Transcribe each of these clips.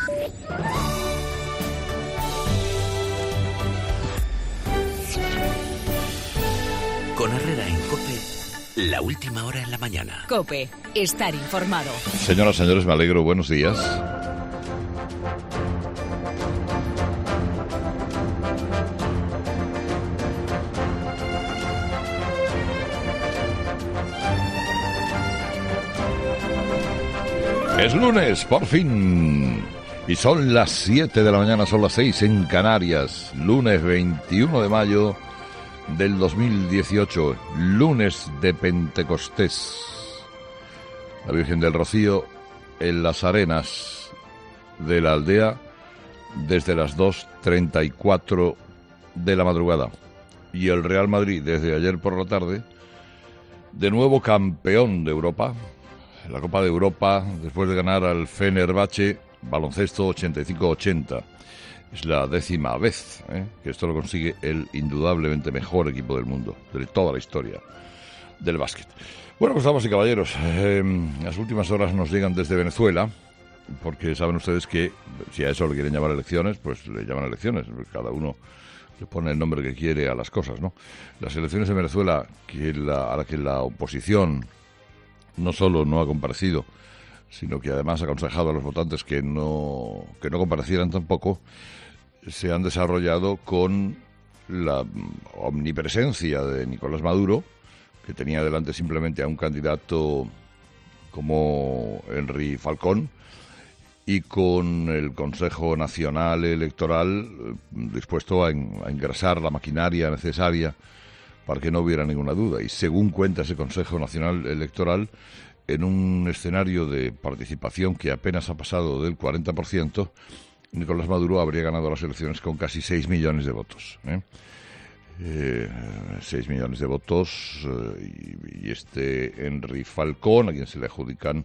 Con Herrera en COPE, la última hora en la mañana. COPE, estar informado. Señoras, señores, me alegro. Buenos días. Es lunes, por fin. Y son las 7 de la mañana, son las 6 en Canarias. Lunes 21 de mayo del 2018, lunes de Pentecostés. La Virgen del Rocío en las arenas de la aldea desde las 2:34 de la madrugada. Y el Real Madrid desde ayer por la tarde, de nuevo campeón de Europa, la Copa de Europa, después de ganar al Fenerbahce, baloncesto 85-80. Es la 10ª vez que esto lo consigue el indudablemente mejor equipo del mundo, de toda la historia del básquet. Bueno, pues damas y caballeros, las últimas horas nos llegan desde Venezuela, porque saben ustedes que si a eso le quieren llamar elecciones, pues le llaman elecciones, cada uno le pone el nombre que quiere a las cosas, ¿no? Las elecciones en Venezuela, a la que la oposición no solo no ha comparecido, sino que además ha aconsejado a los votantes que no comparecieran tampoco, se han desarrollado con la omnipresencia de Nicolás Maduro, que tenía delante simplemente a un candidato como Henry Falcón, y con el Consejo Nacional Electoral dispuesto a engrasar la maquinaria necesaria para que no hubiera ninguna duda. Y según cuenta ese Consejo Nacional Electoral, en un escenario de participación que apenas ha pasado del 40%, Nicolás Maduro habría ganado las elecciones con casi 6 millones de votos. 6 millones de votos, y este Henry Falcón, a quien se le adjudican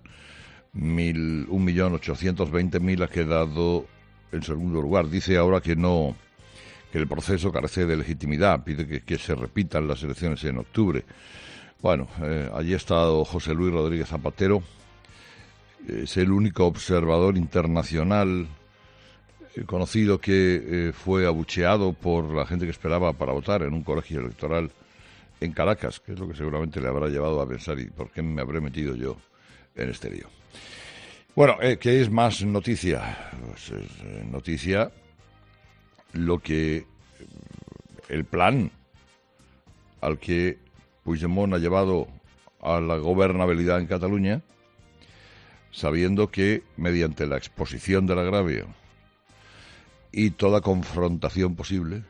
1.820.000, ha quedado en segundo lugar. Dice ahora que el proceso carece de legitimidad, pide que se repitan las elecciones en octubre. Bueno, allí ha estado José Luis Rodríguez Zapatero, es el único observador internacional conocido que fue abucheado por la gente que esperaba para votar en un colegio electoral en Caracas, que es lo que seguramente le habrá llevado a pensar, ¿y por qué me habré metido yo en este lío? Bueno, ¿qué es más noticia? Pues es noticia el plan al que Puigdemont ha llevado a la gobernabilidad en Cataluña, sabiendo que mediante la exposición del agravio y toda confrontación posible,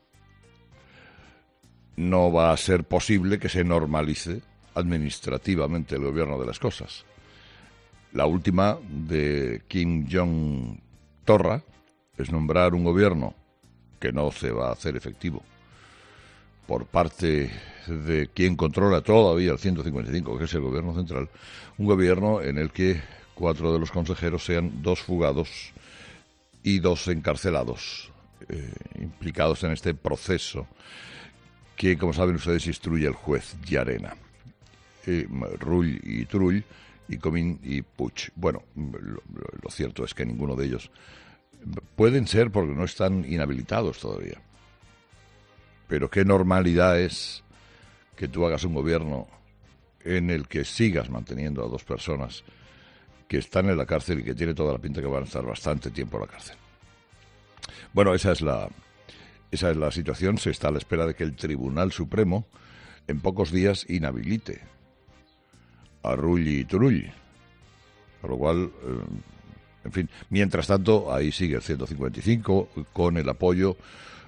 no va a ser posible que se normalice administrativamente el gobierno de las cosas. La última de Kim Jong-Torra es nombrar un gobierno que no se va a hacer efectivo por parte de quien controla todavía el 155, que es el gobierno central, un gobierno en el que 4 de los consejeros sean 2 fugados y 2 encarcelados, implicados en este proceso que, como saben ustedes, instruye el juez Llarena. Rull y Turull, y Comín y Puig. Bueno, lo cierto es que ninguno de ellos pueden ser, porque no están inhabilitados todavía. Pero qué normalidad es que tú hagas un gobierno en el que sigas manteniendo a 2 personas que están en la cárcel y que tiene toda la pinta que van a estar bastante tiempo en la cárcel. Bueno, esa es la situación. Se está a la espera de que el Tribunal Supremo en pocos días inhabilite a Rull y Turull. Por lo cual, en fin, mientras tanto, ahí sigue el 155 con el apoyo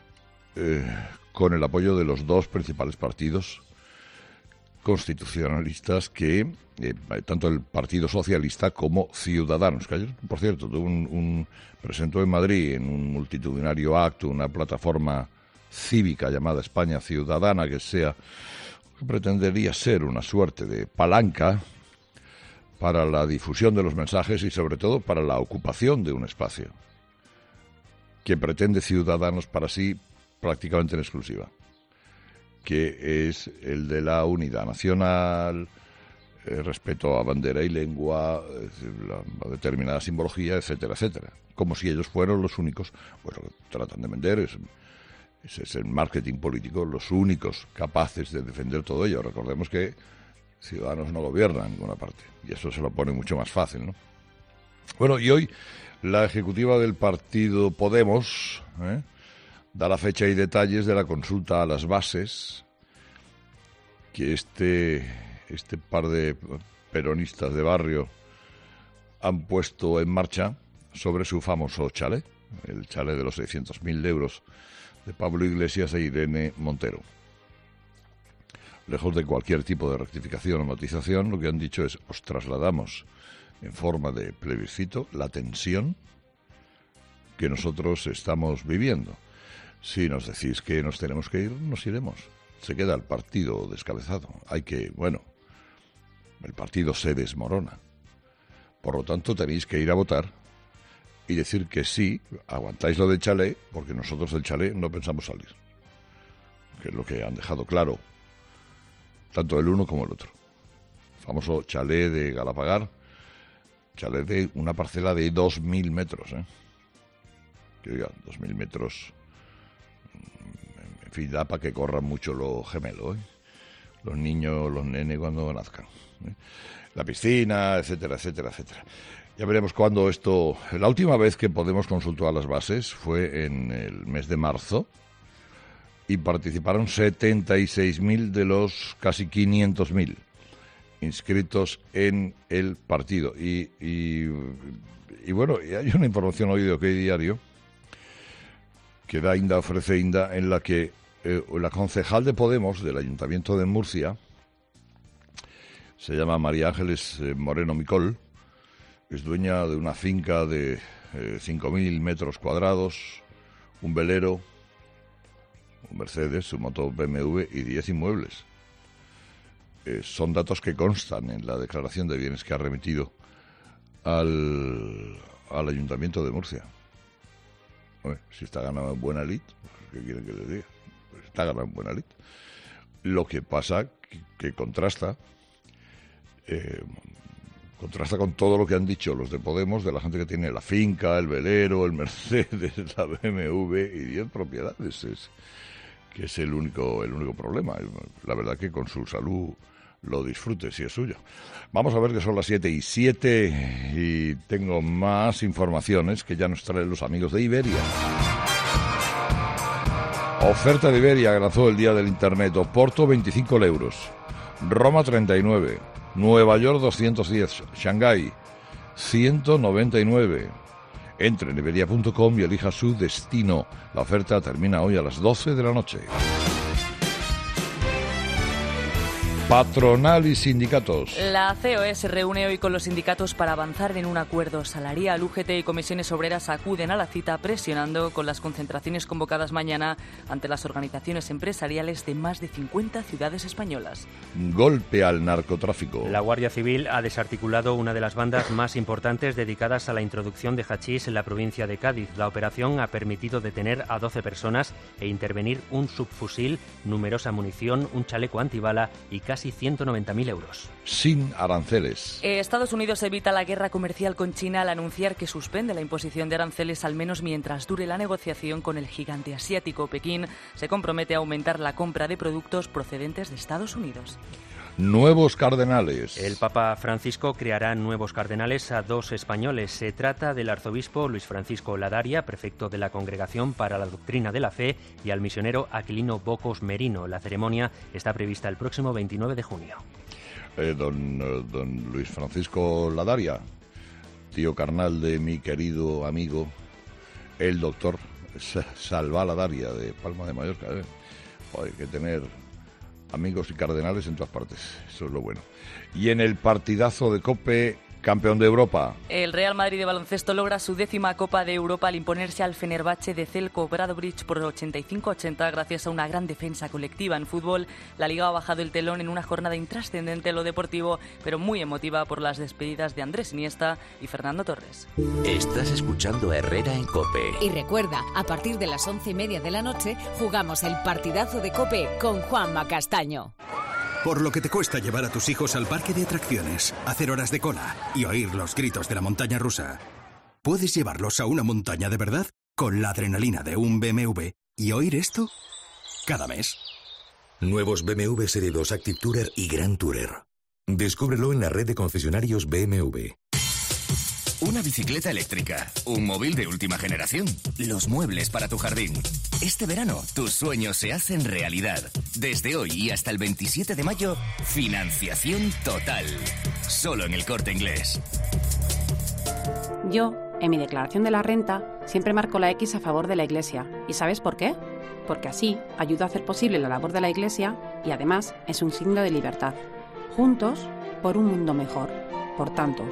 de los 2 principales partidos constitucionalistas que tanto el Partido Socialista como Ciudadanos, que ayer, por cierto, presentó en Madrid en un multitudinario acto una plataforma cívica llamada España Ciudadana, que pretendería ser una suerte de palanca para la difusión de los mensajes y sobre todo para la ocupación de un espacio que pretende Ciudadanos para sí prácticamente en exclusiva, que es el de la unidad nacional, respeto a bandera y lengua, la determinada simbología, etcétera, etcétera. Como si ellos fueran los únicos, pues lo que tratan de vender ese es el marketing político, los únicos capaces de defender todo ello. Recordemos que Ciudadanos no gobierna en ninguna parte, y eso se lo pone mucho más fácil, ¿no? Bueno, y hoy la ejecutiva del partido Podemos da la fecha y detalles de la consulta a las bases que este par de peronistas de barrio han puesto en marcha sobre su famoso chalet, el chalet de los 600.000 euros de Pablo Iglesias e Irene Montero. Lejos de cualquier tipo de rectificación o matización, lo que han dicho es: os trasladamos en forma de plebiscito la tensión que nosotros estamos viviendo. Si nos decís que nos tenemos que ir, nos iremos. Se queda el partido descabezado. El partido se desmorona. Por lo tanto, tenéis que ir a votar y decir que sí, aguantáis lo del chalet, porque nosotros del chalet no pensamos salir. Que es lo que han dejado claro tanto el uno como el otro. El famoso chalet de Galapagar, chalet de una parcela de 2.000 metros. Que oiga, 2.000 metros, en fin, da para que corran mucho los gemelos, los niños, los nenes cuando nazcan. La piscina, etcétera, etcétera, etcétera. Ya veremos cuándo esto... La última vez que Podemos consultó a las bases fue en el mes de marzo y participaron 76.000 de los casi 500.000 inscritos en el partido. Y bueno, hay una información hoy de OK Diario que ofrece Inda, en la que la concejal de Podemos del Ayuntamiento de Murcia se llama María Ángeles Moreno Micol, es dueña de una finca de 5.000 metros cuadrados, un velero, un Mercedes, su moto BMW y 10 inmuebles. Son datos que constan en la declaración de bienes que ha remitido al Ayuntamiento de Murcia. Si está ganando en buena lid, ¿qué quieren que les diga? Pues está ganando en buena lid. Lo que pasa que contrasta con todo lo que han dicho los de Podemos, de la gente que tiene la finca, el velero, el Mercedes, la BMW y 10 propiedades, que es el único problema. La verdad que con su salud lo disfrute si es suyo. Vamos a ver que son las 7:07 y tengo más informaciones que ya nos traen los amigos de Iberia. Oferta de Iberia que lanzó el día del Internet. Oporto 25 euros, Roma 39, Nueva York 210, Shanghái 199. Entre en iberia.com y elija su destino. La oferta termina hoy a las 12 de la noche. Patronal y sindicatos. La COE se reúne hoy con los sindicatos para avanzar en un acuerdo salarial. UGT y comisiones obreras acuden a la cita presionando con las concentraciones convocadas mañana ante las organizaciones empresariales de más de 50 ciudades españolas. Golpe al narcotráfico. La Guardia Civil ha desarticulado una de las bandas más importantes dedicadas a la introducción de hachís en la provincia de Cádiz. La operación ha permitido detener a 12 personas e intervenir un subfusil, numerosa munición, un chaleco antibala y casi 190.000 euros. Sin aranceles. Estados Unidos evita la guerra comercial con China al anunciar que suspende la imposición de aranceles al menos mientras dure la negociación con el gigante asiático. Pekín se compromete a aumentar la compra de productos procedentes de Estados Unidos. Nuevos cardenales. El Papa Francisco creará nuevos cardenales a 2 españoles. Se trata del arzobispo Luis Francisco Ladaria, prefecto de la Congregación para la Doctrina de la Fe, y al misionero Aquilino Bocos Merino. La ceremonia está prevista el próximo 29 de junio. Don Luis Francisco Ladaria, tío carnal de mi querido amigo, el doctor Salva Ladaria, de Palma de Mallorca. Hay que tener amigos y cardenales en todas partes, eso es lo bueno. Y en el partidazo de COPE, campeón de Europa. El Real Madrid de baloncesto logra su 10ª Copa de Europa al imponerse al Fenerbahce de Zeljko Obradović por 85-80 gracias a una gran defensa colectiva. En fútbol, la Liga ha bajado el telón en una jornada intrascendente en lo deportivo, pero muy emotiva por las despedidas de Andrés Iniesta y Fernando Torres. Estás escuchando Herrera en COPE. Y recuerda, a partir de las 11:30 de la noche, jugamos el partidazo de COPE con Juanma Castaño. Por lo que te cuesta llevar a tus hijos al parque de atracciones, hacer horas de cola y oír los gritos de la montaña rusa. ¿Puedes llevarlos a una montaña de verdad? Con la adrenalina de un BMW y oír esto cada mes. Nuevos BMW Serie 2 Active Tourer y Grand Tourer. Descúbrelo en la red de concesionarios BMW. Una bicicleta eléctrica, un móvil de última generación, los muebles para tu jardín. Este verano, tus sueños se hacen realidad. Desde hoy y hasta el 27 de mayo, financiación total. Solo en El Corte Inglés. Yo, en mi declaración de la renta, siempre marco la X a favor de la Iglesia. ¿Y sabes por qué? Porque así ayuda a hacer posible la labor de la Iglesia y además es un signo de libertad. Juntos, por un mundo mejor. Por tantos.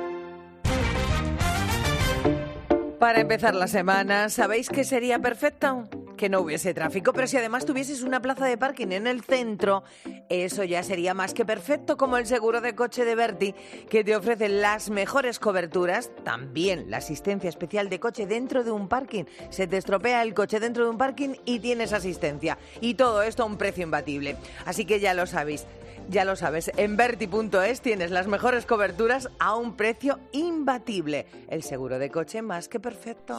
Para empezar la semana, ¿sabéis qué sería perfecto? Que no hubiese tráfico, pero si además tuvieses una plaza de parking en el centro, eso ya sería más que perfecto, como el seguro de coche de Berti, que te ofrece las mejores coberturas, también la asistencia especial de coche dentro de un parking. Se te estropea el coche dentro de un parking y tienes asistencia. Y todo esto a un precio imbatible. Así que ya lo sabéis. Ya lo sabes, en Berti.es tienes las mejores coberturas a un precio imbatible. El seguro de coche más que perfecto.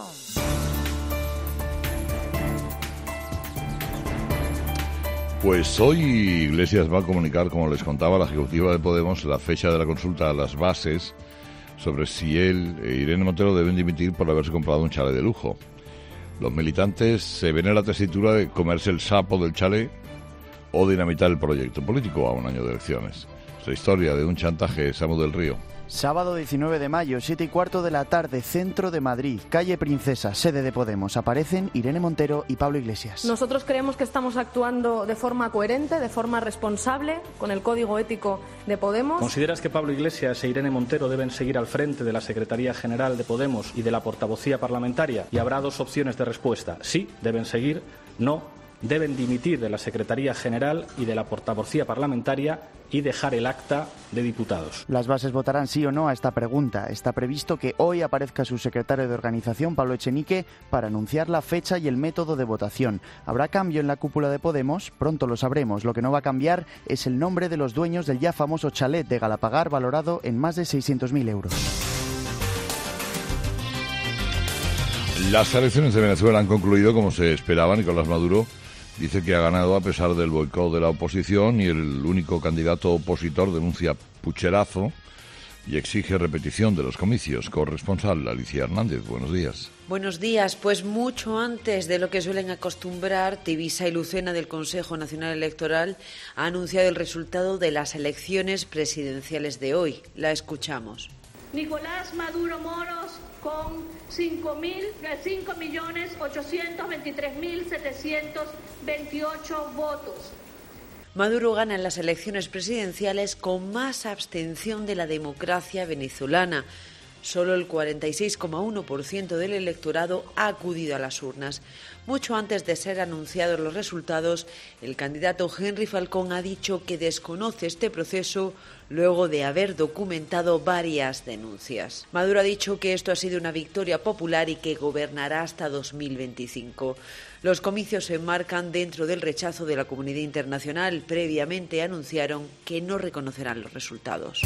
Pues hoy Iglesias va a comunicar, como les contaba la ejecutiva de Podemos, la fecha de la consulta a las bases sobre si él e Irene Montero deben dimitir por haberse comprado un chalet de lujo. Los militantes se ven en la tesitura de comerse el sapo del chalet o dinamitar el proyecto político a un año de elecciones. Es la historia de un chantaje, Samu del Río. Sábado 19 de mayo, 7:15 de la tarde, centro de Madrid, calle Princesa, sede de Podemos. Aparecen Irene Montero y Pablo Iglesias. Nosotros creemos que estamos actuando de forma coherente, de forma responsable, con el código ético de Podemos. ¿Consideras que Pablo Iglesias e Irene Montero deben seguir al frente de la Secretaría General de Podemos y de la portavocía parlamentaria? Y habrá dos opciones de respuesta. Sí, deben seguir. No, deben dimitir de la Secretaría General y de la portavocía parlamentaria y dejar el acta de diputados. Las bases votarán sí o no a esta pregunta. Está previsto que hoy aparezca su secretario de organización, Pablo Echenique, para anunciar la fecha y el método de votación. ¿Habrá cambio en la cúpula de Podemos? Pronto lo sabremos. Lo que no va a cambiar es el nombre de los dueños del ya famoso chalet de Galapagar, valorado en más de 600.000 euros. Las elecciones de Venezuela han concluido como se esperaba. Nicolás Maduro dice que ha ganado a pesar del boicot de la oposición y el único candidato opositor denuncia pucherazo y exige repetición de los comicios. Corresponsal Alicia Hernández, buenos días. Buenos días. Pues mucho antes de lo que suelen acostumbrar, Tivisa y Lucena del Consejo Nacional Electoral ha anunciado el resultado de las elecciones presidenciales de hoy. La escuchamos. Nicolás Maduro Moros con 5.823.728 votos. Maduro gana en las elecciones presidenciales con más abstención de la democracia venezolana. Solo el 46,1% del electorado ha acudido a las urnas. Mucho antes de ser anunciados los resultados, el candidato Henry Falcón ha dicho que desconoce este proceso luego de haber documentado varias denuncias. Maduro ha dicho que esto ha sido una victoria popular y que gobernará hasta 2025. Los comicios se enmarcan dentro del rechazo de la comunidad internacional. Previamente anunciaron que no reconocerán los resultados.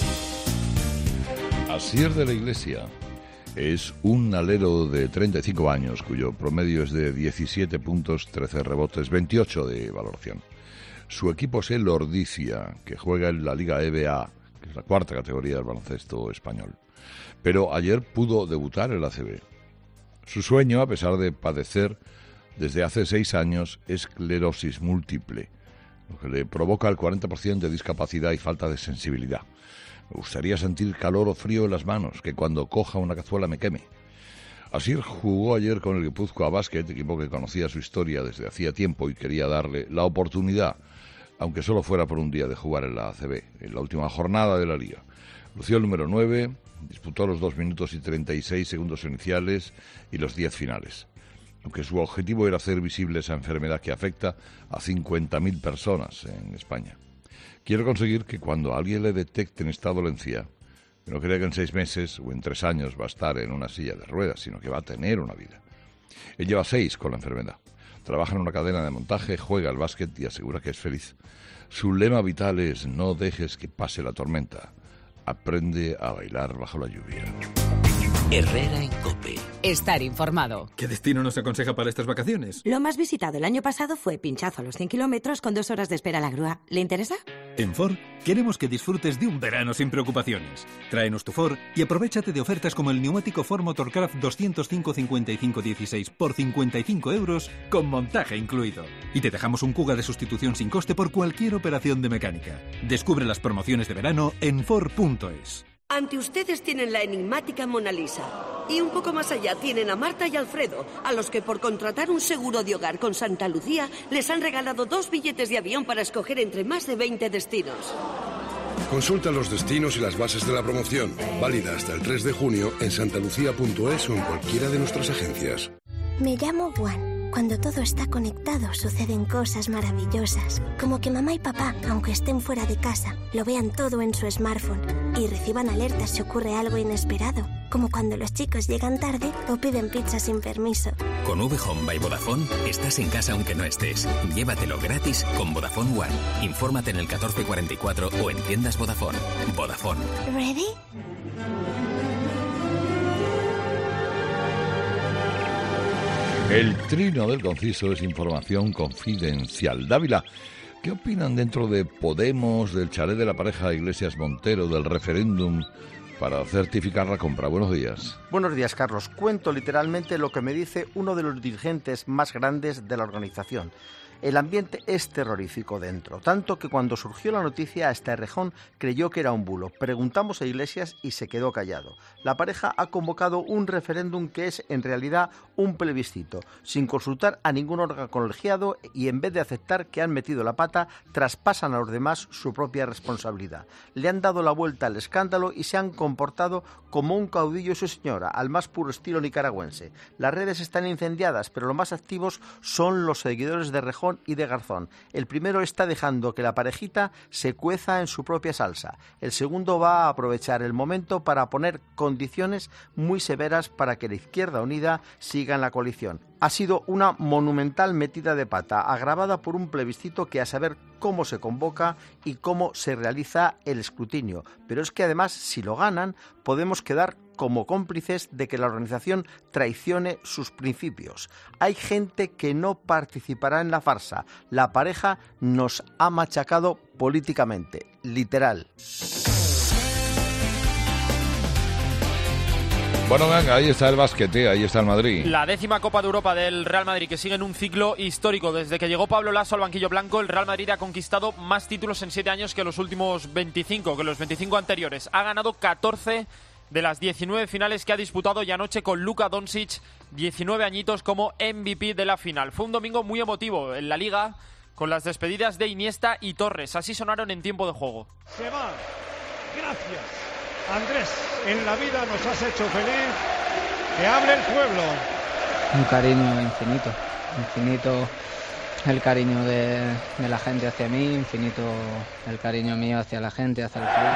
Asier de la Iglesia es un alero de 35 años cuyo promedio es de 17 puntos, 13 rebotes, 28 de valoración. Su equipo es el Ordizia, que juega en la Liga EBA, que es la cuarta categoría del baloncesto español. Pero ayer pudo debutar en la ACB. Su sueño, a pesar de padecer desde hace 6 años, esclerosis múltiple, lo que le provoca el 40% de discapacidad y falta de sensibilidad. Me gustaría sentir calor o frío en las manos, que cuando coja una cazuela me queme. Asier jugó ayer con el Guipúzcoa Basket, equipo que conocía su historia desde hacía tiempo y quería darle la oportunidad, aunque solo fuera por un día, de jugar en la ACB, en la última jornada de la Liga. Lució el número 9, disputó los 2 minutos y 36 segundos iniciales y los 10 finales. Aunque su objetivo era hacer visible esa enfermedad que afecta a 50.000 personas en España. Quiero conseguir que cuando a alguien le detecten esta dolencia, que no crea que en 6 meses o en 3 años va a estar en una silla de ruedas, sino que va a tener una vida. Él lleva 6 con la enfermedad. Trabaja en una cadena de montaje, juega al básquet y asegura que es feliz. Su lema vital es: no dejes que pase la tormenta. Aprende a bailar bajo la lluvia. Herrera en COPE. Estar informado. ¿Qué destino nos aconseja para estas vacaciones? Lo más visitado el año pasado fue Pinchazo a los 100 kilómetros con 2 horas de espera a la grúa. ¿Le interesa? En Ford queremos que disfrutes de un verano sin preocupaciones. Tráenos tu Ford y aprovéchate de ofertas como el neumático Ford Motorcraft 205-55-16 por 55 euros con montaje incluido. Y te dejamos un Kuga de sustitución sin coste por cualquier operación de mecánica. Descubre las promociones de verano en Ford.es. Ante ustedes tienen la enigmática Mona Lisa. Y un poco más allá tienen a Marta y Alfredo, a los que por contratar un seguro de hogar con Santa Lucía les han regalado 2 billetes de avión para escoger entre más de 20 destinos. Consulta los destinos y las bases de la promoción. Válida hasta el 3 de junio en santalucía.es o en cualquiera de nuestras agencias. Me llamo Juan. Cuando todo está conectado suceden cosas maravillosas, como que mamá y papá, aunque estén fuera de casa, lo vean todo en su smartphone y reciban alertas si ocurre algo inesperado, como cuando los chicos llegan tarde o piden pizza sin permiso. Con V-Home by Vodafone estás en casa aunque no estés. Llévatelo gratis con Vodafone One. Infórmate en el 1444 o en tiendas Vodafone. Vodafone. ¿Ready? El trino del conciso es información confidencial. Dávila, ¿qué opinan dentro de Podemos, del chalet de la pareja Iglesias Montero, del referéndum para certificar la compra? Buenos días. Buenos días, Carlos. Cuento literalmente lo que me dice uno de los dirigentes más grandes de la organización. El ambiente es terrorífico dentro, tanto que cuando surgió la noticia hasta Errejón creyó que era un bulo. Preguntamos a Iglesias y se quedó callado. La pareja ha convocado un referéndum que es en realidad un plebiscito, sin consultar a ningún órgano colegiado, y en vez de aceptar que han metido la pata, traspasan a los demás su propia responsabilidad. Le han dado la vuelta al escándalo y se han comportado como un caudillo y su señora, al más puro estilo nicaragüense. Las redes están incendiadas, pero los más activos son los seguidores de Errejón y de Garzón. El primero está dejando que la parejita se cueza en su propia salsa. El segundo va a aprovechar el momento para poner condiciones muy severas para que la Izquierda Unida siga en la coalición. Ha sido una monumental metida de pata, agravada por un plebiscito que a saber cómo se convoca y cómo se realiza el escrutinio. Pero es que además, si lo ganan, podemos quedar como cómplices de que la organización traicione sus principios. Hay gente que no participará en la farsa. La pareja nos ha machacado políticamente, literal. Bueno, venga, ahí está el básquet, ahí está el Madrid. La 10ª Copa de Europa del Real Madrid, que sigue en un ciclo histórico. Desde que llegó Pablo Laso al banquillo blanco, el Real Madrid ha conquistado más títulos en 7 años que los últimos 25, que los 25 anteriores. Ha ganado 14 de las 19 finales que ha disputado, y anoche con Luka Doncic, 19 añitos, como MVP de la final. Fue un domingo muy emotivo en la Liga, con las despedidas de Iniesta y Torres. Así sonaron en tiempo de juego. Se va. Gracias, Andrés. En la vida nos has hecho feliz. Que hable el pueblo. Un cariño infinito. Infinito el cariño de la gente hacia mí, infinito el cariño mío hacia la gente, hacia el club.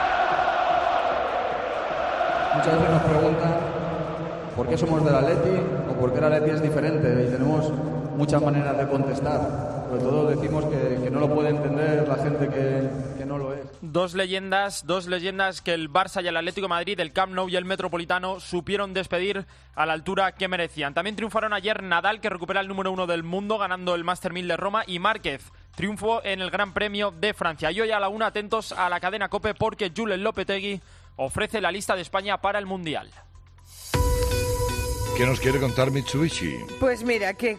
Muchas veces nos preguntan por qué somos del Atleti o por qué el Atleti es diferente, y tenemos muchas maneras de contestar. Sobre todo decimos que no lo puede entender la gente que no lo es. Dos leyendas que el Barça y el Atlético de Madrid, el Camp Nou y el Metropolitano, supieron despedir a la altura que merecían. También triunfaron ayer Nadal, que recupera el número 1 del mundo ganando el Master 1000 de Roma, y Márquez triunfo en el Gran Premio de Francia. Y hoy a la 1 atentos a la cadena COPE, porque Julen Lopetegui ofrece la lista de España para el Mundial. ¿Qué nos quiere contar Mitsubishi? Pues mira, que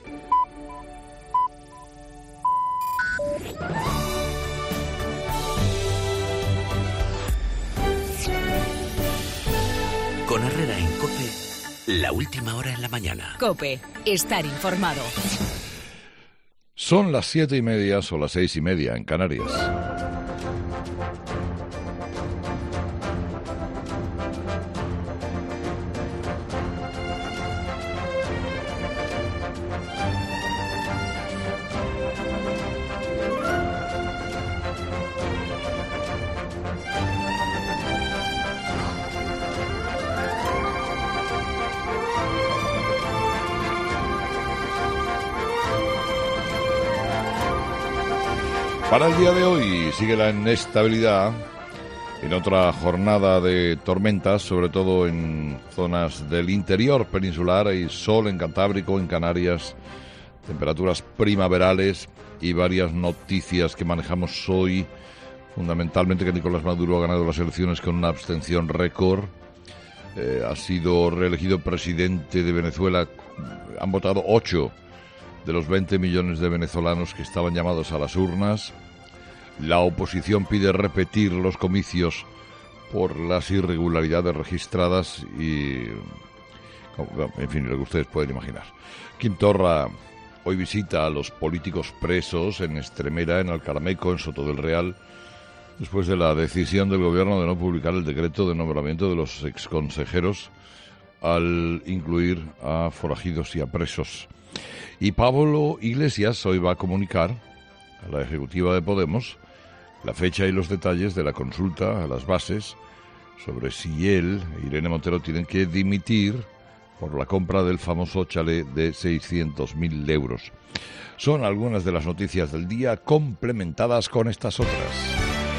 Con Herrera en COPE, la última hora en la mañana. COPE, estar informado. Son las 7:30, son las 6:30 en Canarias. Para el día de hoy sigue la inestabilidad en otra jornada de tormentas, sobre todo en zonas del interior peninsular. Hay sol en Cantábrico, en Canarias, temperaturas primaverales y varias noticias que manejamos hoy. Fundamentalmente que Nicolás Maduro ha ganado las elecciones con una abstención récord. Ha sido reelegido presidente de Venezuela. Han votado 8 de los 20 millones de venezolanos que estaban llamados a las urnas. La oposición pide repetir los comicios por las irregularidades registradas y, en fin, lo que ustedes pueden imaginar. Quim Torra hoy visita a los políticos presos en Estremera, en Alcarameco, en Soto del Real, después de la decisión del gobierno de no publicar el decreto de nombramiento de los exconsejeros al incluir a forajidos y a presos. Y Pablo Iglesias hoy va a comunicar a la ejecutiva de Podemos la fecha y los detalles de la consulta a las bases sobre si él e Irene Montero tienen que dimitir por la compra del famoso chalet de 600.000 euros. Son algunas de las noticias del día, complementadas con estas otras.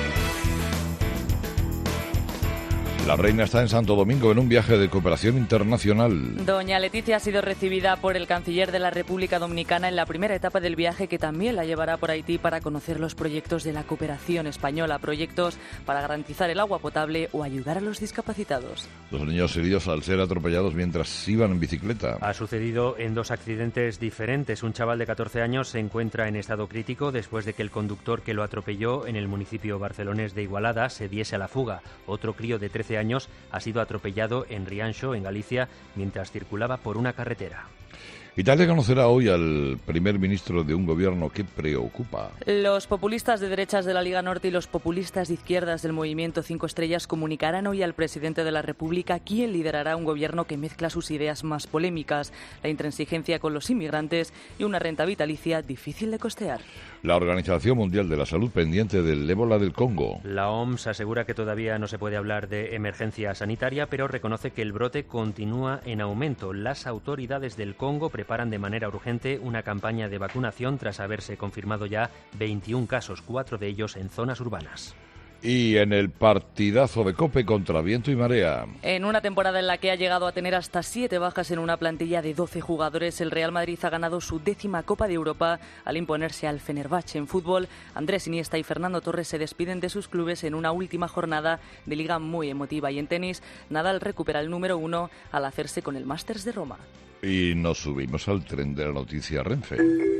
La reina está en Santo Domingo en un viaje de cooperación internacional. Doña Leticia ha sido recibida por el canciller de la República Dominicana en la primera etapa del viaje, que también la llevará por Haití para conocer los proyectos de la cooperación española, proyectos para garantizar el agua potable o ayudar a los discapacitados. 2 niños heridos al ser atropellados mientras iban en bicicleta. Ha sucedido en 2 accidentes diferentes. Un chaval de 14 años se encuentra en estado crítico después de que el conductor que lo atropelló en el municipio barcelonés de Igualada se diese a la fuga. Otro crío de 13 años ha sido atropellado en Rianxo, en Galicia, mientras circulaba por una carretera. Italia conocerá hoy al primer ministro de un gobierno que preocupa. Los populistas de derechas de la Liga Norte y los populistas de izquierdas del Movimiento 5 Estrellas comunicarán hoy al presidente de la República quién liderará un gobierno que mezcla sus ideas más polémicas, la intransigencia con los inmigrantes y una renta vitalicia difícil de costear. La Organización Mundial de la Salud pendiente del ébola del Congo. La OMS asegura que todavía no se puede hablar de emergencia sanitaria, pero reconoce que el brote continúa en aumento. Las autoridades del Congo preparan de manera urgente una campaña de vacunación tras haberse confirmado ya 21 casos, 4 de ellos en zonas urbanas. Y en el partidazo de COPE contra viento y marea. En una temporada en la que ha llegado a tener hasta 7 bajas en una plantilla de 12 jugadores, el Real Madrid ha ganado su 10ª Copa de Europa al imponerse al Fenerbahce. En fútbol, Andrés Iniesta y Fernando Torres se despiden de sus clubes en una última jornada de liga muy emotiva. Y en tenis, Nadal recupera el número 1 al hacerse con el Masters de Roma. Y nos subimos al tren de la noticia Renfe.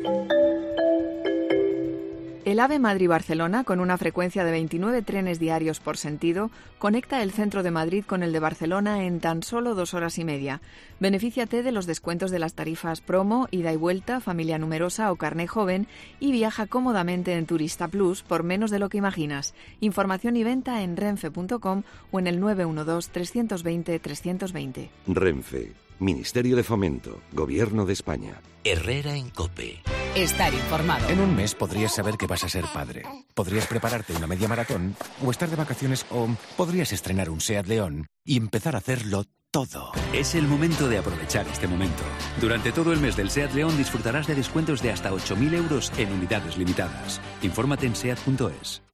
El AVE Madrid-Barcelona, con una frecuencia de 29 trenes diarios por sentido, conecta el centro de Madrid con el de Barcelona en tan solo 2 horas y media. Benefíciate de los descuentos de las tarifas promo, ida y vuelta, familia numerosa o carné joven y viaja cómodamente en Turista Plus por menos de lo que imaginas. Información y venta en renfe.com o en el 912-320-320. Renfe, Ministerio de Fomento, Gobierno de España. Herrera en COPE. Estar informado. En un mes podrías saber que vas a ser padre. Podrías prepararte una media maratón, o estar de vacaciones, o podrías estrenar un SEAT León y empezar a hacerlo todo. Es el momento de aprovechar este momento. Durante todo el mes del SEAT León disfrutarás de descuentos de hasta 8.000 euros en unidades limitadas. Infórmate en SEAT.es.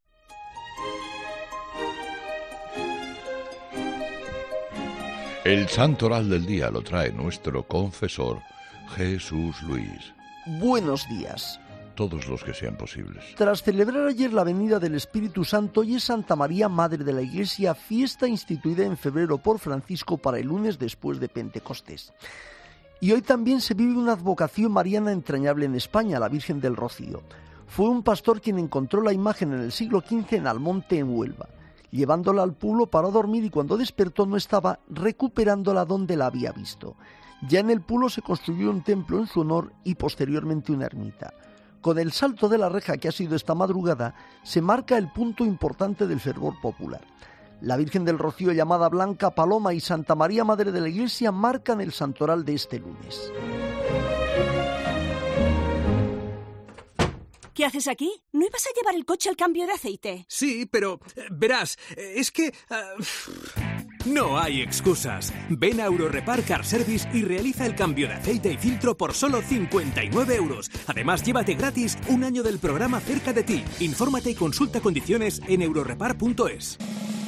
El santo oral del día lo trae nuestro confesor Jesús Luis. Buenos días. Todos los que sean posibles. Tras celebrar ayer la venida del Espíritu Santo, hoy es Santa María, Madre de la Iglesia, fiesta instituida en febrero por Francisco para el lunes después de Pentecostés. Y hoy también se vive una advocación mariana entrañable en España, la Virgen del Rocío. Fue un pastor quien encontró la imagen en el siglo XV en Almonte, en Huelva. Llevándola al pueblo para dormir y cuando despertó no estaba, recuperándola donde la había visto. Ya en el pueblo se construyó un templo en su honor y posteriormente una ermita. Con el salto de la reja que ha sido esta madrugada, se marca el punto importante del fervor popular. La Virgen del Rocío, llamada Blanca Paloma, y Santa María, Madre de la Iglesia, marcan el santoral de este lunes. ¿Qué haces aquí? ¿No ibas a llevar el coche al cambio de aceite? Sí, pero verás, es que... No hay excusas. Ven a Eurorepar Car Service y realiza el cambio de aceite y filtro por solo 59 euros. Además, llévate gratis un año del programa cerca de ti. Infórmate y consulta condiciones en eurorepar.es.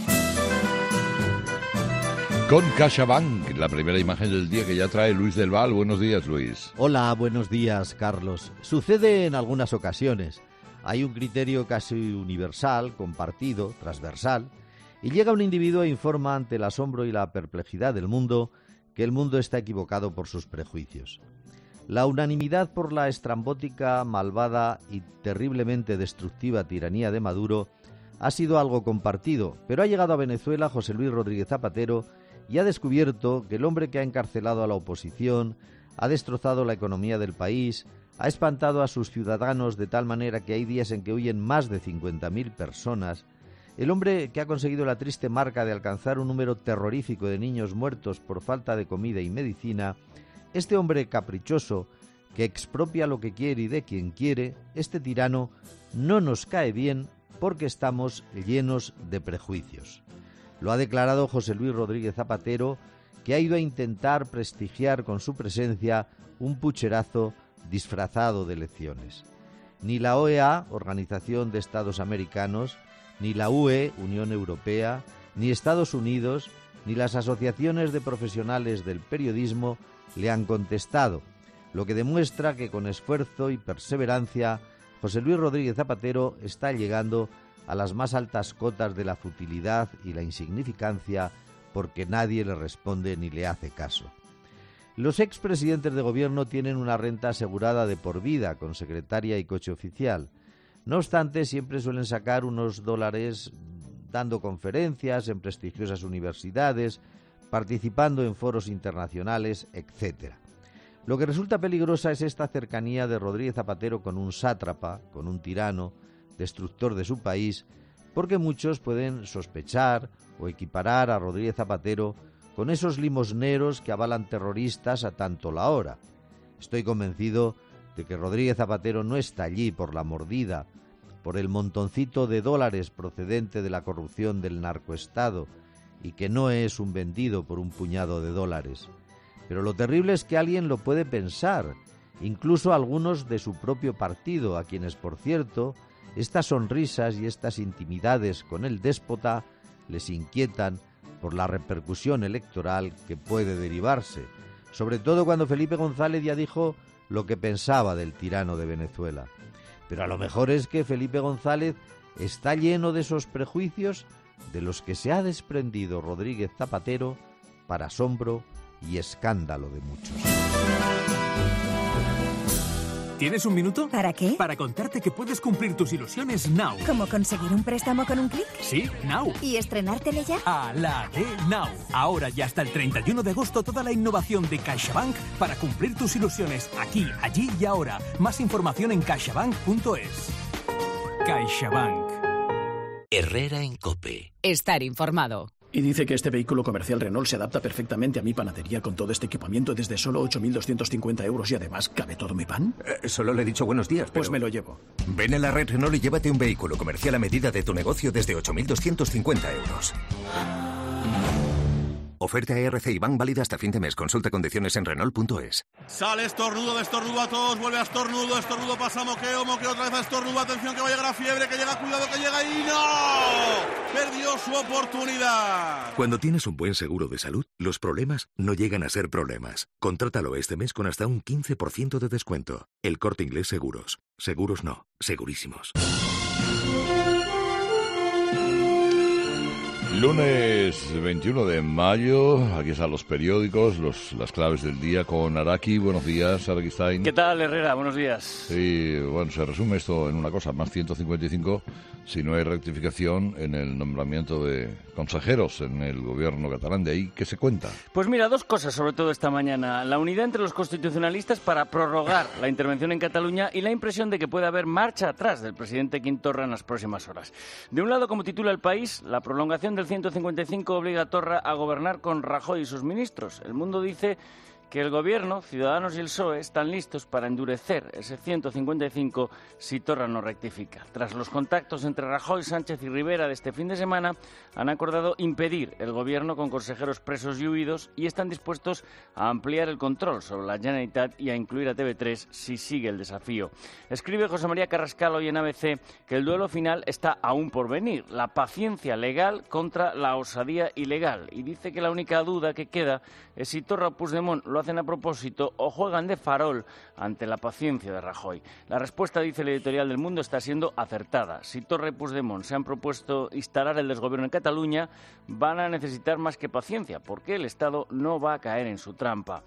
Con CaixaBank, la primera imagen del día que ya trae Luis del Val. Buenos días, Luis. Hola, buenos días, Carlos. Sucede en algunas ocasiones. Hay un criterio casi universal, compartido, transversal, y llega un individuo e informa ante el asombro y la perplejidad del mundo que el mundo está equivocado por sus prejuicios. La unanimidad por la estrambótica, malvada y terriblemente destructiva tiranía de Maduro ha sido algo compartido, pero ha llegado a Venezuela José Luis Rodríguez Zapatero y ha descubierto que el hombre que ha encarcelado a la oposición, ha destrozado la economía del país, ha espantado a sus ciudadanos de tal manera que hay días en que huyen más de 50.000 personas, el hombre que ha conseguido la triste marca de alcanzar un número terrorífico de niños muertos por falta de comida y medicina, este hombre caprichoso que expropia lo que quiere y de quien quiere, este tirano no nos cae bien porque estamos llenos de prejuicios. Lo ha declarado José Luis Rodríguez Zapatero, que ha ido a intentar prestigiar con su presencia un pucherazo disfrazado de elecciones. Ni la OEA, Organización de Estados Americanos, ni la UE, Unión Europea, ni Estados Unidos, ni las asociaciones de profesionales del periodismo le han contestado, lo que demuestra que con esfuerzo y perseverancia José Luis Rodríguez Zapatero está llegando a las más altas cotas de la futilidad y la insignificancia porque nadie le responde ni le hace caso. Los expresidentes de gobierno tienen una renta asegurada de por vida con secretaria y coche oficial. No obstante, siempre suelen sacar unos dólares dando conferencias en prestigiosas universidades, participando en foros internacionales, etc. Lo que resulta peligrosa es esta cercanía de Rodríguez Zapatero con un sátrapa, con un tirano, destructor de su país, porque muchos pueden sospechar o equiparar a Rodríguez Zapatero con esos limosneros que avalan terroristas a tanto la hora. Estoy convencido de que Rodríguez Zapatero no está allí por la mordida, por el montoncito de dólares procedente de la corrupción del narcoestado y que no es un vendido por un puñado de dólares. Pero lo terrible es que alguien lo puede pensar, incluso algunos de su propio partido, a quienes, por cierto, estas sonrisas y estas intimidades con el déspota les inquietan por la repercusión electoral que puede derivarse, sobre todo cuando Felipe González ya dijo lo que pensaba del tirano de Venezuela. Pero a lo mejor es que Felipe González está lleno de esos prejuicios de los que se ha desprendido Rodríguez Zapatero para asombro y escándalo de muchos. ¿Tienes un minuto? ¿Para qué? Para contarte que puedes cumplir tus ilusiones now. ¿Cómo conseguir un préstamo con un clic? Sí, now. ¿Y estrenar tele ya? A la de now. Ahora y hasta el 31 de agosto toda la innovación de CaixaBank para cumplir tus ilusiones aquí, allí y ahora. Más información en caixabank.es. CaixaBank. Herrera en COPE. Estar informado. Y dice que este vehículo comercial Renault se adapta perfectamente a mi panadería con todo este equipamiento desde solo 8.250 euros y además, ¿cabe todo mi pan? Solo le he dicho buenos días, pero... Pues me lo llevo. Ven a la red Renault y llévate un vehículo comercial a medida de tu negocio desde 8.250 euros. Oferta ERC y Bank válida hasta fin de mes. Consulta condiciones en Renault.es. Sale estornudo a todos, vuelve a estornudo pasa moqueo otra vez a estornudo, atención que va a llegar a fiebre, que llega, cuidado que llega y ¡no! Perdió su oportunidad. Cuando tienes un buen seguro de salud, los problemas no llegan a ser problemas. Contrátalo este mes con hasta un 15% de descuento. El Corte Inglés Seguros. Seguros no, segurísimos. Lunes 21 de mayo, aquí están los periódicos, las claves del día con Araki. Buenos días, Araki Stein. ¿Qué tal, Herrera? Buenos días. Sí, bueno, se resume esto en una cosa, más 155, si no hay rectificación en el nombramiento de consejeros en el gobierno catalán. ¿De ahí qué se cuenta? Pues mira, dos cosas sobre todo esta mañana. La unidad entre los constitucionalistas para prorrogar la intervención en Cataluña y la impresión de que puede haber marcha atrás del presidente Quim Torra en las próximas horas. De un lado, como titula El País, la prolongación del 155 obliga a Torra a gobernar con Rajoy y sus ministros. El Mundo dice que el Gobierno, Ciudadanos y el PSOE están listos para endurecer ese 155 si Torra no rectifica. Tras los contactos entre Rajoy, Sánchez y Rivera de este fin de semana, han acordado impedir el Gobierno con consejeros presos y huidos y están dispuestos a ampliar el control sobre la Generalitat y a incluir a TV3 si sigue el desafío. Escribe José María Carrascal hoy en ABC que el duelo final está aún por venir, la paciencia legal contra la osadía ilegal, y dice que la única duda que queda es si Torra o Puigdemont lo hacen a propósito o juegan de farol ante la paciencia de Rajoy. La respuesta, dice el editorial del Mundo, está siendo acertada. Si Torra y Puigdemont se han propuesto instalar el desgobierno en Cataluña, van a necesitar más que paciencia, porque el Estado no va a caer en su trampa.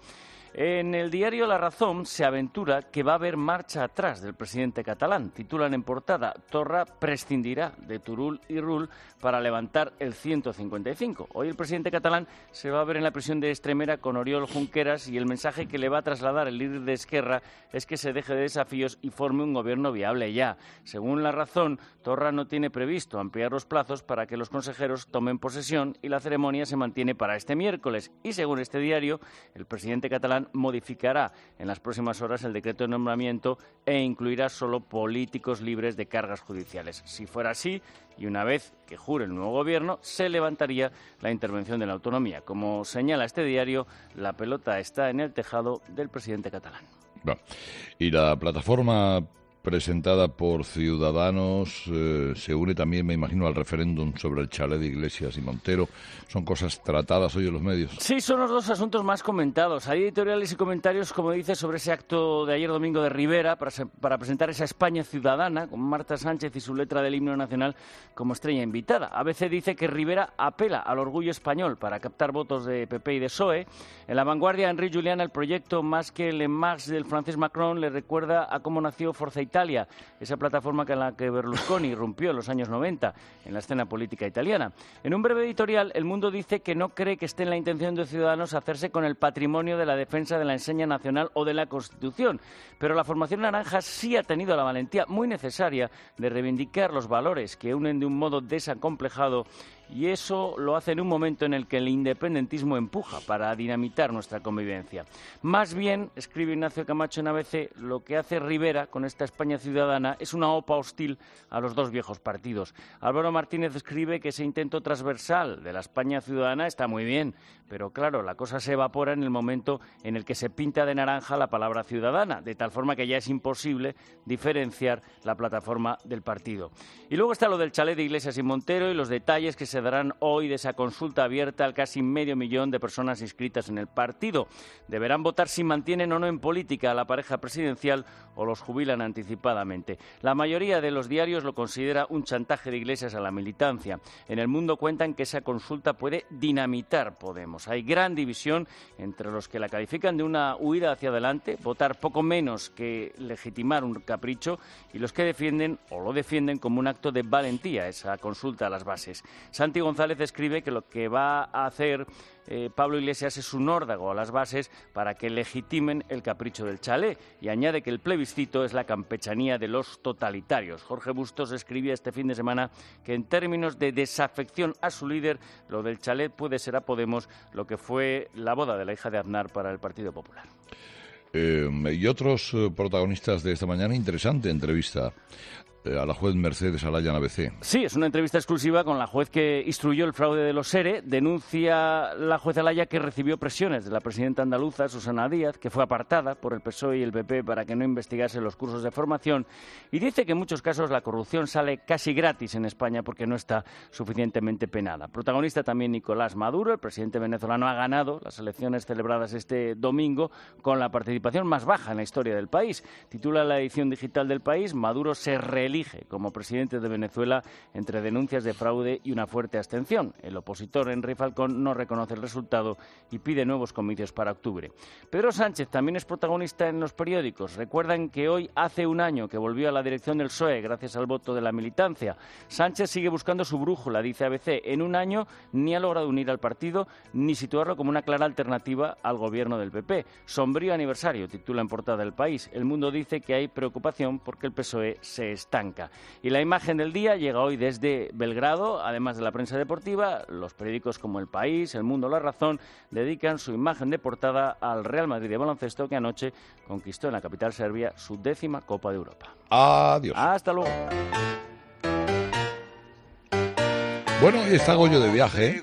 En el diario La Razón se aventura que va a haber marcha atrás del presidente catalán. Titulan en portada: Torra prescindirá de Turull y Rull para levantar el 155. Hoy el presidente catalán se va a ver en la prisión de Extremera con Oriol Junqueras y el mensaje que le va a trasladar el líder de Esquerra es que se deje de desafíos y forme un gobierno viable ya. Según La Razón, Torra no tiene previsto ampliar los plazos para que los consejeros tomen posesión y la ceremonia se mantiene para este miércoles. Y según este diario, el presidente catalán modificará en las próximas horas el decreto de nombramiento e incluirá solo políticos libres de cargas judiciales. Si fuera así, y una vez que jure el nuevo gobierno, se levantaría la intervención de la autonomía. Como señala este diario, la pelota está en el tejado del presidente catalán. Bueno, y la plataforma presentada por Ciudadanos se une también, me imagino, al referéndum sobre el chalet de Iglesias y Montero. ¿Son cosas tratadas hoy en los medios? Sí, son los dos asuntos más comentados. Hay editoriales y comentarios, como dice, sobre ese acto de ayer domingo de Rivera para presentar esa España ciudadana, con Marta Sánchez y su letra del himno nacional como estrella invitada. ABC dice que Rivera apela al orgullo español para captar votos de PP y de PSOE. En La Vanguardia, Henri Julián, el proyecto Más que el En Marche del francés Macron, le recuerda a cómo nació Forza Italia, esa plataforma con la que Berlusconi irrumpió en los años 90 en la escena política italiana. En un breve editorial, El Mundo dice que no cree que esté en la intención de Ciudadanos hacerse con el patrimonio de la defensa de la enseña nacional o de la Constitución, pero la formación naranja sí ha tenido la valentía muy necesaria de reivindicar los valores que unen de un modo desacomplejado, y eso lo hace en un momento en el que el independentismo empuja para dinamitar nuestra convivencia. Más bien, escribe Ignacio Camacho en ABC, lo que hace Rivera con esta España ciudadana es una OPA hostil a los dos viejos partidos. Álvaro Martínez escribe que ese intento transversal de la España ciudadana está muy bien, pero claro, la cosa se evapora en el momento en el que se pinta de naranja la palabra ciudadana, de tal forma que ya es imposible diferenciar la plataforma del partido. Y luego está lo del chalet de Iglesias y Montero y los detalles que se darán hoy de esa consulta abierta al casi 500.000 de personas inscritas en el partido. Deberán votar si mantienen o no en política a la pareja presidencial o los jubilan anticipadamente. La mayoría de los diarios lo considera un chantaje de Iglesias a la militancia. En El Mundo cuentan que esa consulta puede dinamitar Podemos. Hay gran división entre los que la califican de una huida hacia adelante, votar poco menos que legitimar un capricho, y los que defienden o lo defienden como un acto de valentía, esa consulta a las bases. Santi González escribe que lo que va a hacer Pablo Iglesias es un órdago a las bases para que legitimen el capricho del chalet, y añade que el plebiscito es la campechanía de los totalitarios. Jorge Bustos escribía este fin de semana que en términos de desafección a su líder, lo del chalet puede ser a Podemos lo que fue la boda de la hija de Aznar para el Partido Popular. Y otros protagonistas de esta mañana, interesante entrevista a la juez Mercedes Alaya en ABC. Sí, es una entrevista exclusiva con la juez que instruyó el fraude de los ERE. Denuncia la juez Alaya que recibió presiones de la presidenta andaluza, Susana Díaz, que fue apartada por el PSOE y el PP para que no investigase los cursos de formación, y dice que en muchos casos la corrupción sale casi gratis en España porque no está suficientemente penada. Protagonista también Nicolás Maduro. El presidente venezolano ha ganado las elecciones celebradas este domingo con la participación más baja en la historia del país. Titula la edición digital del País: Maduro se reelige como presidente de Venezuela entre denuncias de fraude y una fuerte abstención. El opositor Henry Falcón no reconoce el resultado y pide nuevos comicios para octubre. Pedro Sánchez también es protagonista en los periódicos. Recuerdan que hoy hace un año que volvió a la dirección del PSOE gracias al voto de la militancia. Sánchez sigue buscando su brújula, dice ABC. En un año ni ha logrado unir al partido ni situarlo como una clara alternativa al gobierno del PP. Sombrío aniversario, titula en portada El País. El Mundo dice que hay preocupación porque el PSOE se estanca. blanca. Y la imagen del día llega hoy desde Belgrado, además de la prensa deportiva. Los periódicos como El País, El Mundo, La Razón dedican su imagen de portada al Real Madrid de baloncesto, que anoche conquistó en la capital serbia su 10ª Copa de Europa. Adiós. Hasta luego. Bueno, está Goyo de viaje.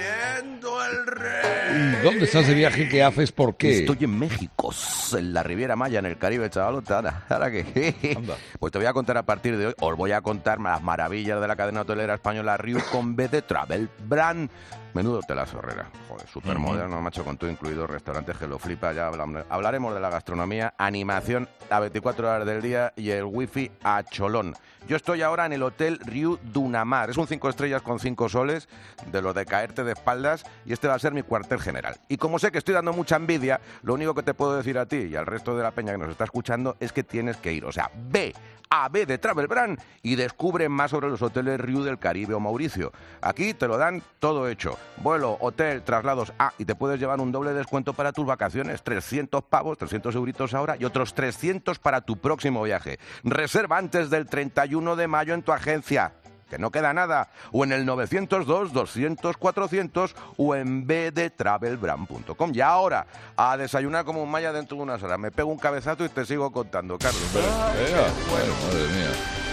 ¿Y dónde estás de viaje? ¿Qué haces? ¿Por qué? Estoy en México, en la Riviera Maya, en el Caribe, chavalota. ¿Ahora qué? Pues te voy a contar a partir de hoy, os voy a contar las maravillas de la cadena hotelera española Riu con B de Travel Brand. Menudo telazo, Herrera. Joder, súper moderno, macho, con todo incluido, restaurantes que lo flipa. Ya hablaremos de la gastronomía, animación a 24 horas del día y el wifi a cholón. Yo estoy ahora en el Hotel Riu Dunamar. Es un 5 estrellas con 5 soles, de lo de caerte de espaldas, y este va a ser mi cuartel general. Y como sé que estoy dando mucha envidia, lo único que te puedo decir a ti y al resto de la peña que nos está escuchando es que tienes que ir. O sea, ve a B de Travel Brand y descubre más sobre los hoteles Riu del Caribe o Mauricio. Aquí te lo dan todo hecho. Vuelo, hotel, traslados. Y te puedes llevar un doble descuento para tus vacaciones. 300 pavos, 300 euritos ahora y otros 300 para tu próximo viaje. Reserva antes del 31 de mayo en tu agencia, que no queda nada, o en el 902-200-400 o en bdetravelbrand.com. Y ahora, a desayunar como un maya dentro de unas horas. Me pego un cabezazo y te sigo contando, Carlos. Bueno, madre mía.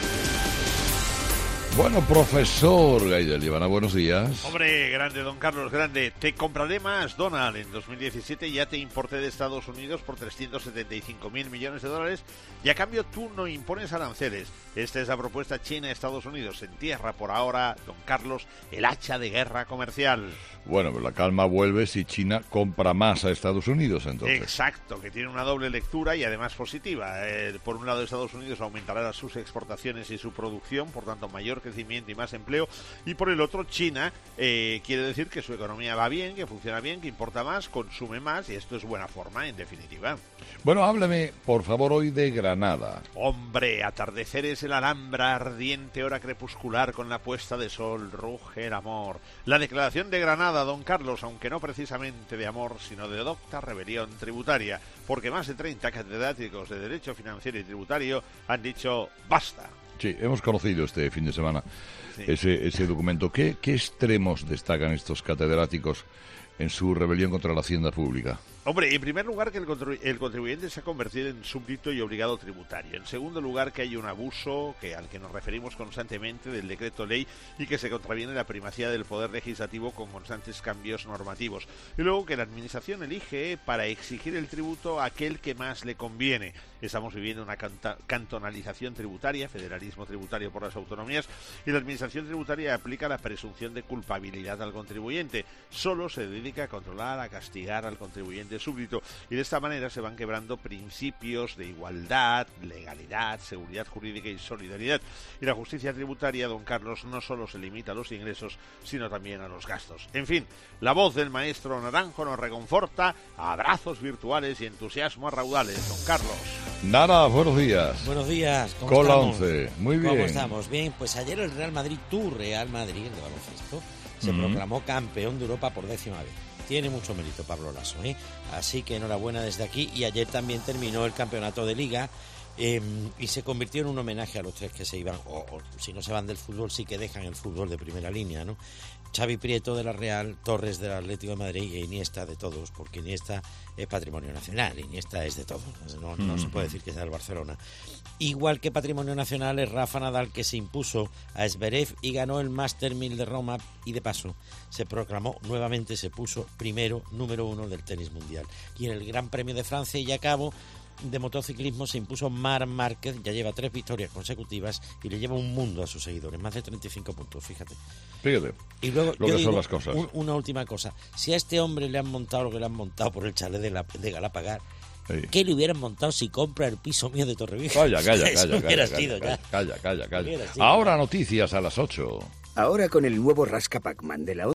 Bueno, profesor Gaidel Ivana, buenos días. Hombre, grande, don Carlos, grande. Te compraré más, Donald. En 2017 ya te importé de Estados Unidos por 375.000 millones de dólares y a cambio tú no impones aranceles. Esta es la propuesta China-Estados Unidos. Entierra por ahora, don Carlos, el hacha de guerra comercial. Bueno, pero la calma vuelve si China compra más a Estados Unidos, entonces. Exacto, que tiene una doble lectura y además positiva. Por un lado, Estados Unidos aumentará sus exportaciones y su producción, por tanto, mayor crecimiento y más empleo. Y por el otro, China quiere decir que su economía va bien, que funciona bien, que importa más, consume más, y esto es buena forma, en definitiva. Bueno, háblame, por favor, hoy de Granada. Hombre, atardeceres en la Alhambra, ardiente hora crepuscular con la puesta de sol, ruge el amor. La declaración de Granada, don Carlos, aunque no precisamente de amor, sino de docta rebelión tributaria, porque más de 30 catedráticos de Derecho Financiero y Tributario han dicho ¡basta! Sí, hemos conocido este fin de semana ese documento. ¿Qué extremos destacan estos catedráticos en su rebelión contra la hacienda pública? Hombre, en primer lugar, que el contribuyente se ha convertido en súbdito y obligado tributario. En segundo lugar, que hay un abuso al que nos referimos constantemente del decreto ley y que se contraviene la primacía del poder legislativo con constantes cambios normativos. Y luego que la administración elige para exigir el tributo a aquel que más le conviene. Estamos viviendo una cantonalización tributaria, federalismo tributario por las autonomías, y la administración tributaria aplica la presunción de culpabilidad al contribuyente. Solo se dedica a controlar, a castigar al contribuyente súbdito, y de esta manera se van quebrando principios de igualdad, legalidad, seguridad jurídica y solidaridad. Y la justicia tributaria, don Carlos, no solo se limita a los ingresos, sino también a los gastos. En fin, la voz del maestro Naranjo nos reconforta, abrazos virtuales y entusiasmo a raudales, don Carlos. Nara, buenos días. Buenos días, ¿cómo Con estamos? la 11, muy bien. ¿Cómo estamos? Bien, pues ayer el Real Madrid, tu Real Madrid, el de baloncesto, se proclamó campeón de Europa por 10ª vez. Tiene mucho mérito Pablo Laso, Así que enhorabuena desde aquí. Y ayer también terminó el campeonato de Liga y se convirtió en un homenaje a los tres que se iban, o si no se van del fútbol, sí que dejan el fútbol de primera línea, ¿no? Xavi Prieto de la Real, Torres del Atlético de Madrid y Iniesta de todos, porque Iniesta es patrimonio nacional, Iniesta es de todos, no se puede decir que sea del Barcelona. Igual que patrimonio nacional es Rafa Nadal, que se impuso a Zverev y ganó el Master 1000 de Roma, y de paso se proclamó nuevamente, se puso número 1 del tenis mundial. Y en el Gran Premio de Francia, y a cabo de motociclismo, se impuso Marc Márquez, ya lleva 3 victorias consecutivas y le lleva un mundo a sus seguidores, más de 35 puntos, fíjate. Y luego lo que son las cosas. Una última cosa, si a este hombre le han montado lo que le han montado por el chalet de Galapagar, ¿qué le hubieran montado si compra el piso mío de Torrevieja? Calla. Ahora noticias a las 8. Ahora con el nuevo Rasca Pac-Man de la